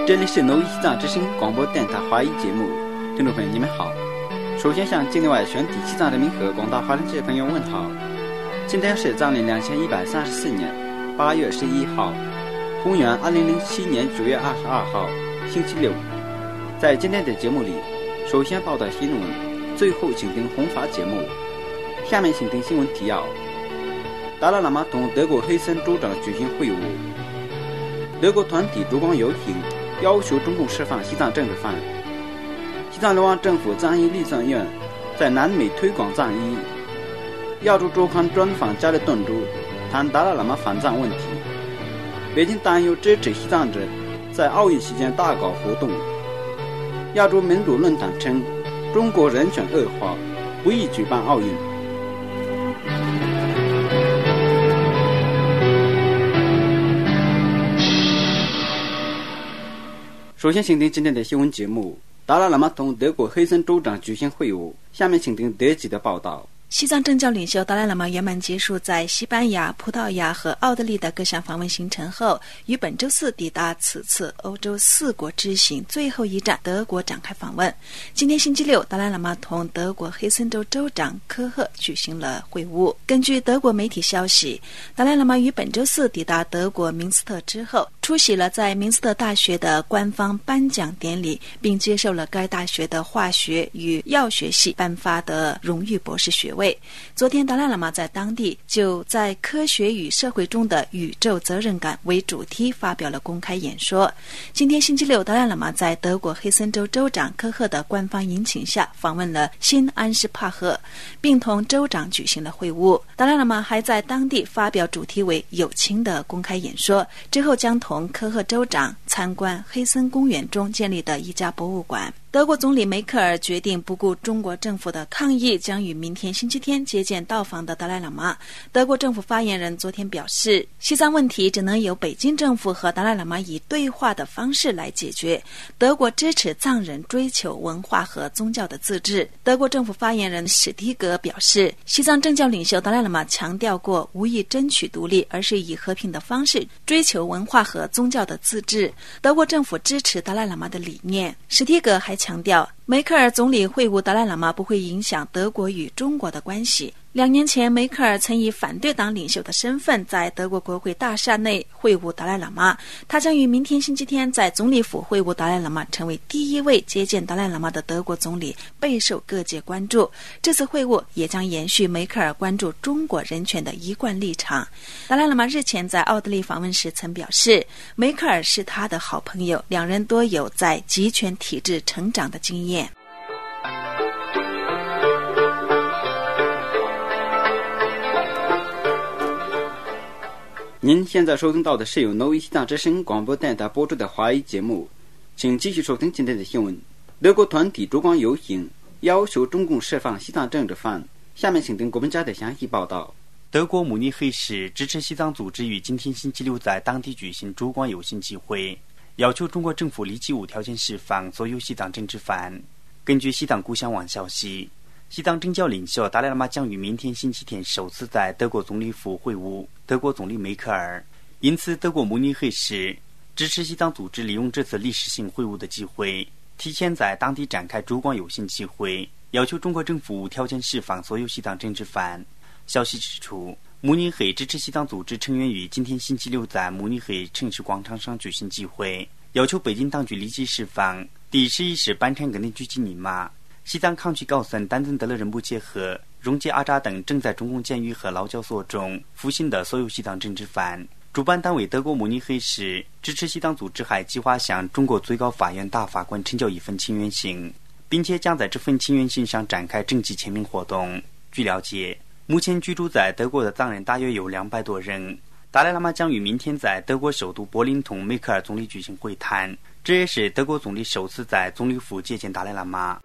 这里是农业西藏之声广播电台华语节目，听众朋友你们好。首先向境内外全体西藏人民和广大华人界朋友问好。今天是藏历2134年8月11号，公元2007年9月22号，星期六。在今天的节目里，首先报道新闻，最后请听弘法节目。下面请听新闻提要：达赖喇嘛同德国黑森州长举行会晤，德国团体烛光游行，要求中共释放西藏政治犯。西藏流亡政府藏医立算院在南美推广藏医。亚洲周刊专访加里顿州，谈达赖喇嘛反藏问题。北京担忧支持西藏者在奥运期间大搞活动。亚洲民主论坛称，中国人权恶化，不宜举办奥运。首先请听今天的新闻节目。达赖喇嘛同德国黑森州长举行会晤，下面请听德籍的报道。 西藏政教领袖达赖喇嘛圆满结束在西班牙、葡萄牙和奥地利的各项访问行程后，于本周四抵达此次欧洲4国之行最后一站德国展开访问。今天星期六，达赖喇嘛同德国黑森州州长科赫举行了会晤。根据德国媒体消息，达赖喇嘛于本周四抵达德国明斯特之后，出席了在明斯特大学的官方颁奖典礼，并接受了该大学的化学与药学系颁发的荣誉博士学位。昨天达赖喇嘛在当地就在科学与社会中的宇宙责任感为主题发表了公开演说。今天星期六，达赖喇嘛在德国黑森州州长科赫的官方引请下访问了新安士帕赫，并同州长举行了会晤。达赖喇嘛还在当地发表主题为友情的公开演说，之后将同科赫州长参观黑森公园中建立的一家博物馆。德国总理梅克尔决定不顾中国政府的抗议，将于明天星期天接见到访的达赖喇嘛。德国政府发言人昨天表示，西藏问题只能由北京政府和达赖喇嘛以对话的方式来解决。德国支持藏人追求文化和宗教的自治。德国政府发言人史蒂格表示，西藏政教领袖达赖喇嘛强调过，无意争取独立，而是以和平的方式追求文化和宗教的自治。德国政府支持达赖喇嘛的理念。史蒂格还强调，梅克尔总理会晤达赖喇嘛不会影响德国与中国的关系。2年前，梅克尔曾以反对党领袖的身份在德国国会大厦内会晤达赖喇嘛。他将于明天星期天在总理府会晤达赖喇嘛，成为第一位接见达赖喇嘛的德国总理，备受各界关注。这次会晤也将延续梅克尔关注中国人权的一贯立场。达赖喇嘛日前在奥地利访问时曾表示，梅克尔是他的好朋友，两人多有在集权体制成长的经验。 您现在收听到的是由挪威西藏之声广播电台播出的华语节目，请继续收听今天的新闻。德国团体烛光游行，要求中共释放西藏政治犯。下面请听国民家的详细报道。 德国慕尼黑市支持西藏组织于今天星期六在当地举行烛光游行集会，要求中国政府立即无条件释放所有西藏政治犯。根据西藏故乡网消息，西藏政教领袖达赖喇嘛将于明天星期天首次在德国总理府会晤德国总理梅克尔，因此德国慕尼黑市支持西藏组织利用这次历史性会晤的机会，提前在当地展开烛光游行集会，要求中国政府无条件释放所有西藏政治犯。消息指出，慕尼黑支持西藏组织成员于今天星期六在慕尼黑城市广场上举行集会，要求北京当局立即释放第11世班禅根的狙击尼玛、西藏抗拒高僧丹增德勒仁波切和荣杰阿扎等正在中共监狱和劳教所中服刑的所有西藏政治犯。主办单位德国慕尼黑市支持西藏组织还计划向中国最高法院大法官呈交一份请愿信，并且将在这份请愿信上展开征集签名活动。据了解，目前居住在德国的藏人大约有200多人。达赖喇嘛将于明天在德国首都柏林同梅克尔总理举行会谈，这也是德国总理首次在总理府接见达赖喇嘛。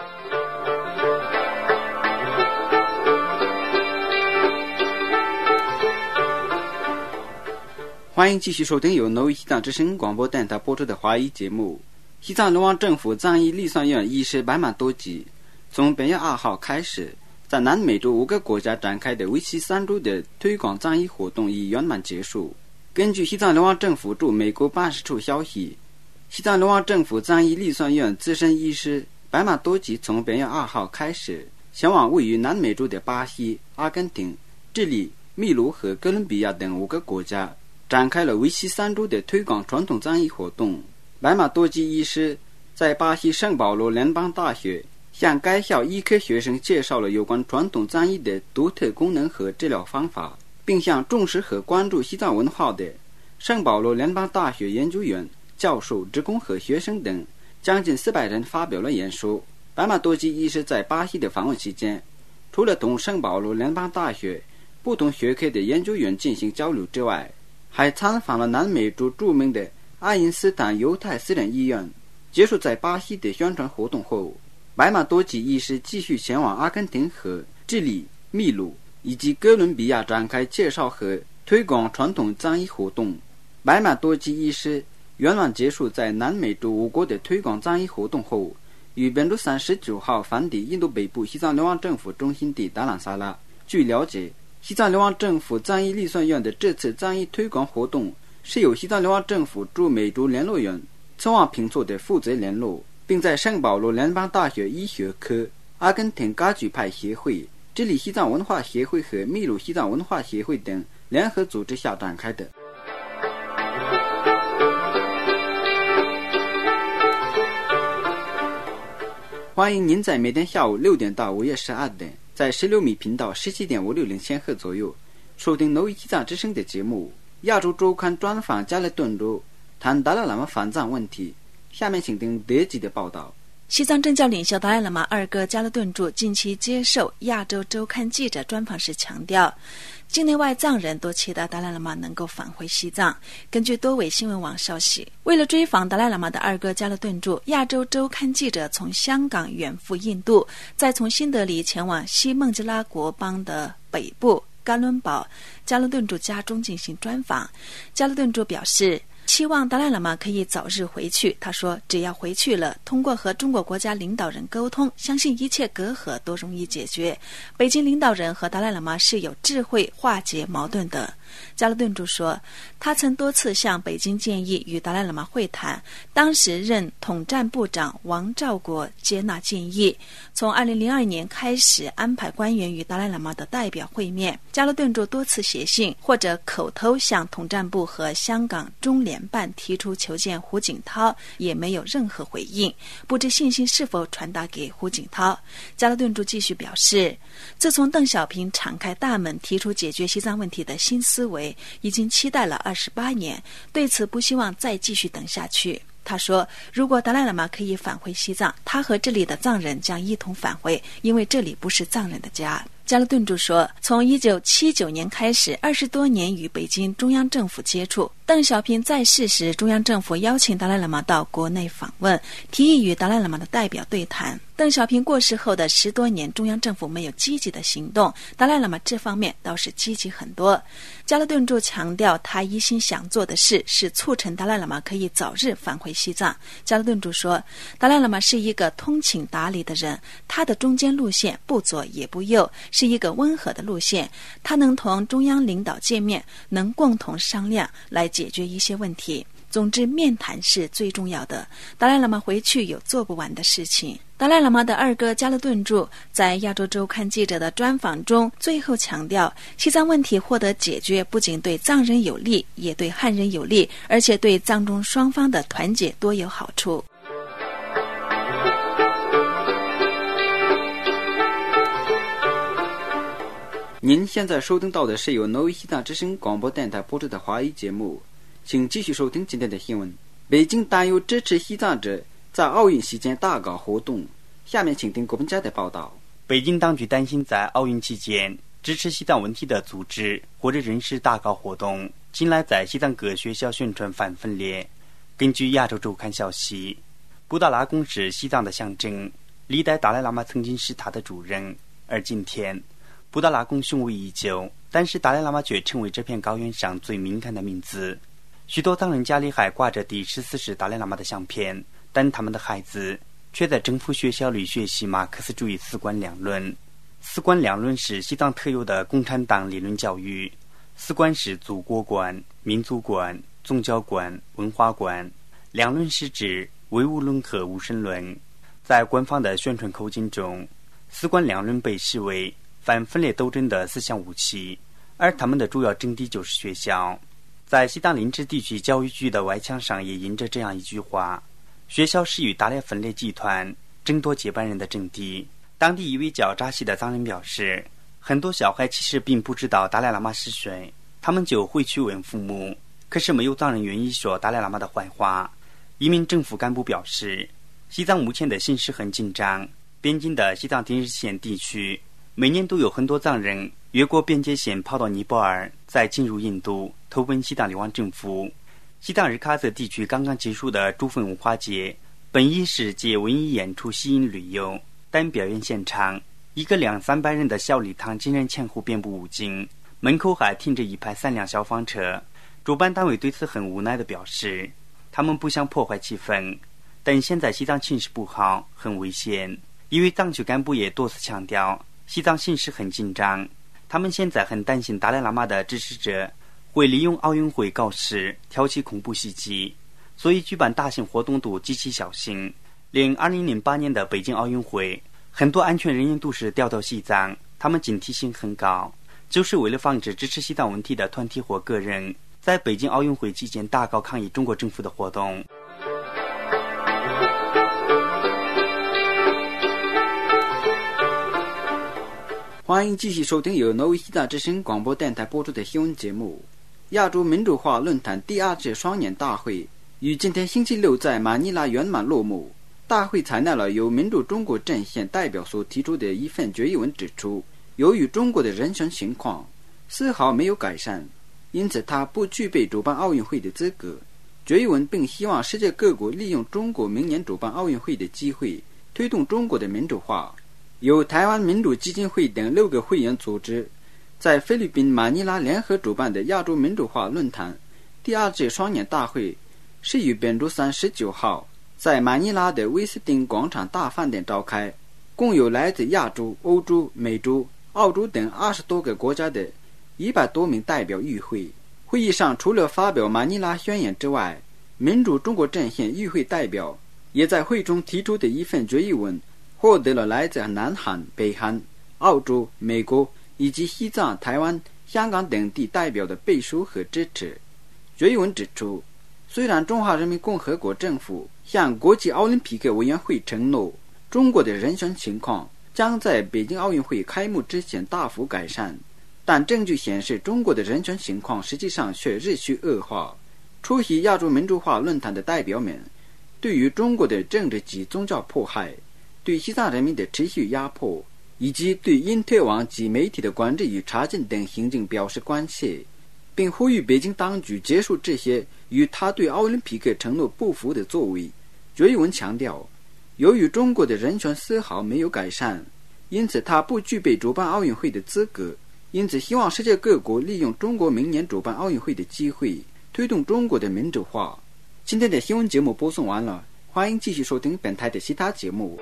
欢迎继续收听由挪威西藏之声广播电台播出的华语节目。西藏流亡政府藏医立算院仪式摆满多集，从本月2号开始，在南美洲5个国家展开的为期3周的推广藏医活动已圆满结束。根据西藏流亡政府驻美国办事处消息， 西藏流亡政府藏医理算院资深医师白马多吉从本月2号开始前往位于南美洲的巴西、阿根廷、智利、秘鲁和哥伦比亚等5个国家，展开了为期3周的推广传统藏医活动。白马多吉医师在巴西圣保罗联邦大学向该校医科学生介绍了有关传统藏医的独特功能和治疗方法，并向重视和关注西藏文化的圣保罗联邦大学研究员、教授、职工和学生等将近400人发表了演说。白马多吉医师在巴西的访问期间，除了同圣保罗联邦大学不同学科的研究员进行交流之外，还参访了南美洲著名的爱因斯坦犹太私人医院。结束在巴西的宣传活动后，白马多吉医师继续前往阿根廷和智利、秘鲁以及哥伦比亚展开介绍和推广传统藏医活动。白马多吉医师圆满结束在南美洲5国的推广藏医活动后，于本周39号返抵印度北部西藏流亡政府中心地达兰萨拉。据了解，西藏流亡政府藏医理算院的这次藏医推广活动是由西藏流亡政府驻美洲联络员曾旺平措的负责联络，并在圣保罗联邦大学医学科、阿根廷噶举派协会、智利西藏文化协会和秘鲁西藏文化协会等联合组织下展开的。欢迎您在每天下午6点到5月12点，在16米频道17.560千赫左右收听挪威西藏之声的节目。亚洲周刊专访加勒顿州，谈达赖喇嘛反藏问题。下面请听德吉的报道。 西藏政教领袖达赖喇嘛2哥加勒顿柱近期接受亚洲周刊记者专访时强调，境内外藏人都期待达赖喇嘛能够返回西藏。根据多位新闻网消息，为了追访达赖喇嘛的2哥加勒顿柱，亚洲周刊记者从香港远赴印度，再从新德里前往西孟加拉国邦的北部甘伦堡加勒顿柱家中进行专访。加勒顿柱表示期望达赖喇嘛可以早日回去。他说，只要回去了，通过和中国国家领导人沟通，相信一切隔阂都容易解决。北京领导人和达赖喇嘛是有智慧化解矛盾的。加勒顿柱说，他曾多次向北京建议与达赖喇嘛会谈，当时任统战部长王兆国接纳建议，从2002年开始安排官员与达赖喇嘛的代表会面。加勒顿柱多次写信或者口头向统战部和香港中联办提出求见胡锦涛，也没有任何回应，不知信息是否传达给胡锦涛。加勒顿柱继续表示，自从邓小平敞开大门提出解决西藏问题的新思维，已经期待了28年，对此不希望再继续等下去。他说，如果达赖喇嘛可以返回西藏，他和这里的藏人将一同返回，因为这里不是藏人的家。加勒顿柱说，从1979年开始，20多年与北京中央政府接触。邓小平在世时，中央政府邀请达赖喇嘛到国内访问，提议与达赖喇嘛的代表对谈。邓小平过世后的10多年，中央政府没有积极的行动，达赖喇嘛这方面倒是积极很多。加勒顿柱强调，他一心想做的事是促成达赖喇嘛可以早日返回西藏。加勒顿柱说，达赖喇嘛是一个通情达理的人，他的中间路线不左也不右，是一个温和的路线，他能同中央领导见面，能共同商量来解决一些问题。总之，面谈是最重要的。达赖喇嘛回去有做不完的事情。达赖喇嘛的2哥加勒顿柱在亚洲周刊记者的专访中最后强调，西藏问题获得解决不仅对藏人有利，也对汉人有利，而且对藏中双方的团结多有好处。 您现在收听到的是由挪威西藏之声广播电台播出的华语节目，请继续收听今天的新闻。北京担忧支持西藏者在奥运期间大搞活动。下面请听国文家的报道。 北京当局担心在奥运期间支持西藏问题的组织或者人士大搞活动，近来在西藏各学校宣传反分裂。根据亚洲周刊消息，布达拉宫是西藏的象征，历代达赖喇嘛曾经是他的主人，而今天布达拉宫雄伟依旧，但是达赖喇嘛却成为这片高原上最敏感的名字。许多藏人家里还挂着第14世达赖喇嘛的相片，但他们的孩子却在政府学校里学习马克思主义四观两论。四观两论是西藏特有的共产党理论教育。四观是祖国观、民族观、宗教观、文化观。 两论是指唯物论和无神论。在官方的宣传口径中，四观两论被视为反分裂斗争的思想武器，而他们的主要阵地就是学校。在西藏林芝地区教育局的外墙上也印着这样一句话：学校是与达赖分裂集团争夺接班人的阵地。当地一位叫扎西的藏人表示，很多小孩其实并不知道达赖喇嘛是谁，他们就会去问父母，可是没有藏人愿意说达赖喇嘛的坏话。一名政府干部表示，西藏目前的形势很紧张，边境的西藏定日县地区每年都有很多藏人越过边界线跑到尼泊尔，再进入印度投奔西藏流亡政府。西藏日喀则地区刚刚结束的珠峰文化节本意是借文艺演出吸引旅游，但表演现场一个200-300人的小礼堂竟然前后遍布武警，门口还停着一排3辆消防车。主办单位对此很无奈地表示，他们不想破坏气氛，但现在西藏情势不好，很危险。一位藏区干部也多次强调，西藏形势很紧张，他们现在很担心达赖喇嘛的支持者会利用奥运会搞事，挑起恐怖袭击，所以举办大型活动都极其小心。连2008年的北京奥运会，很多安全人员都是调到西藏，他们警惕性很高，就是为了防止支持西藏问题的团体或个人在北京奥运会期间大搞抗议中国政府的活动。 欢迎继续收听由挪威西藏之声广播电台播出的新闻节目。亚洲民主化论坛第2届双年大会于今天星期六在马尼拉圆满落幕。大会采纳了由民主中国阵线代表所提出的一份决议文，指出由于中国的人权情况丝毫没有改善，因此他不具备主办奥运会的资格。决议文并希望世界各国利用中国明年主办奥运会的机会，推动中国的民主化。由台湾民主基金会等6个会员组织在菲律宾马尼拉联合主办的亚洲民主化论坛第2届双年大会是于本周3 19号在马尼拉的威斯汀广场大饭店召开，共有来自亚洲、欧洲、美洲、澳洲等20多个国家的100多名代表与会。会议上除了发表马尼拉宣言之外，民主中国阵线与会代表也在会中提出的一份决议文获得了来自南韩、北韩、澳洲、美国以及西藏、台湾、香港等地代表的背书和支持。决议文指出，虽然中华人民共和国政府向国际奥林匹克委员会承诺，中国的人权情况将在北京奥运会开幕之前大幅改善，但证据显示中国的人权情况实际上却日趋恶化。出席亚洲民主化论坛的代表们对于中国的政治及宗教迫害，对西藏人民的持续压迫，以及对因特网及媒体的管制与查禁等行径表示关切，并呼吁北京当局结束这些与他对奥林匹克承诺不符的作为。决议文强调，由于中国的人权丝毫没有改善，因此他不具备主办奥运会的资格，因此希望世界各国利用中国明年主办奥运会的机会，推动中国的民主化。今天的新闻节目播送完了，欢迎继续收听本台的其他节目。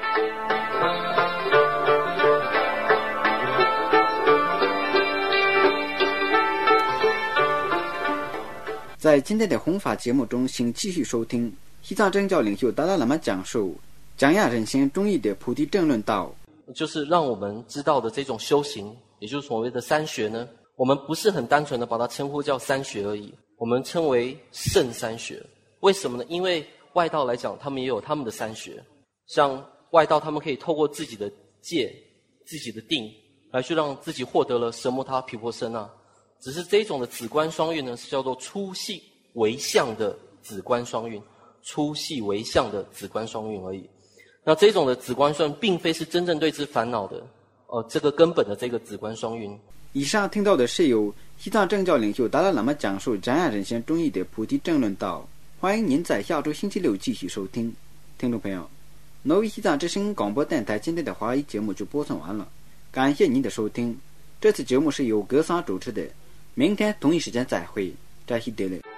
在今天的弘法节目中，请继续收听西藏政教领袖达赖喇嘛讲述讲亚人心中义的菩提正论道， 就是让我们知道的这种修行，也就是所谓的三学呢，我们不是很单纯的把它称呼叫三学而已，我们称为圣三学。为什么呢？因为外道来讲，他们也有他们的三学，像外道他们可以透过自己的戒、自己的定来去让自己获得了奢摩他毗婆舍那，只是这种的止观双运呢，是叫做粗细为相的止观双运，粗细为相的止观双运而已。那这种的止观双运并非是真正对治烦恼的这个根本的这个止观双运。 以上听到的是由西藏政教领袖达赖喇嘛讲述讲亚人心中义的菩提正论道，欢迎您在下周星期六继续收听。听众朋友，挪威西藏之声广播电台今天的华语节目就播送完了，感谢您的收听。这次节目是由格桑主持的，明天同一时间再会，扎西德勒。